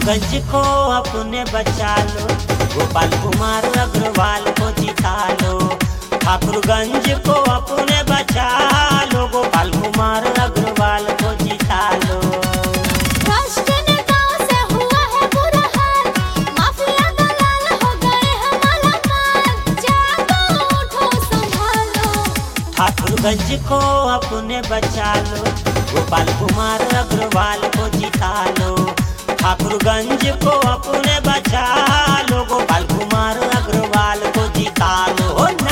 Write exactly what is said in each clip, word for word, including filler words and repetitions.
ठाकुरगंज को अपने बचा लो, गोपाल कुमार अग्रवाल को जिता लो। ठाकुरगंज को अपने बचा लो, गोपाल कुमार अग्रवाल को जिता लो। भ्रष्ट नेताओं से हुआ है बुरा हाल, माफिया दलाल हो गए हैं मालामाल, जागो उठो संभालो। ठाकुरगंज को अपने बचा लो, गोपाल कुमार अग्रवाल को जिता लो। ठाकुरगंज को अपने बचा लो, गोपाल कुमार अग्रवाल को जिता लो ना।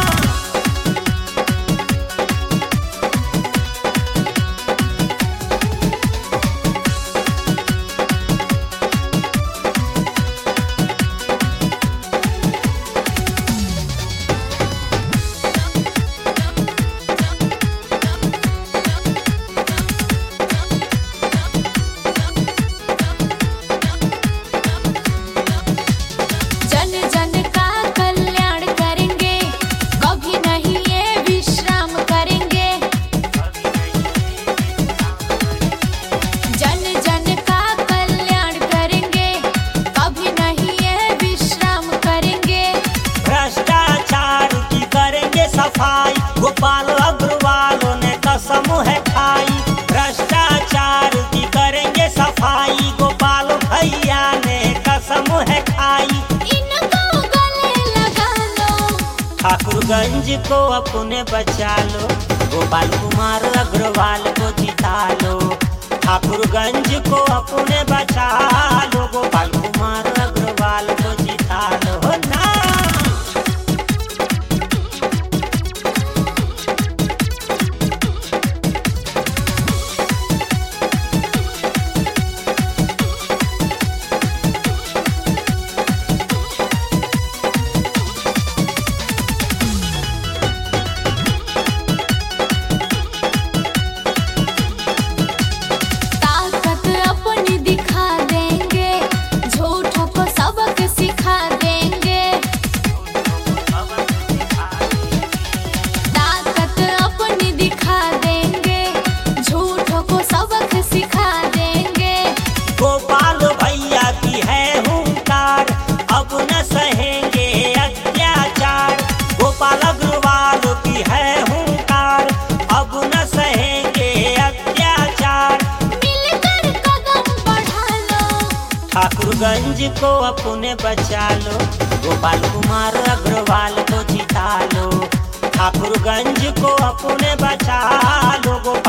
गोपाल अग्रवालों ने कसम है खाई, भ्रष्टाचार की करेंगे सफाई। गोपाल भैया ने कसम है खाई, इनको गले लगा लो। ठाकुरगंज को अपने बचा लो, गोपाल कुमार अग्रवाल को जिता लो। ठाकुरगंज को अपने बचा लो, गोपाल कुमार अग्रवाल को जिता लो ना। ठाकुरगंज को अपने बचा लो, गोपाल कुमार अग्रवाल को जिता लो। ठाकुरगंज को अपने बचा लो, गोपाल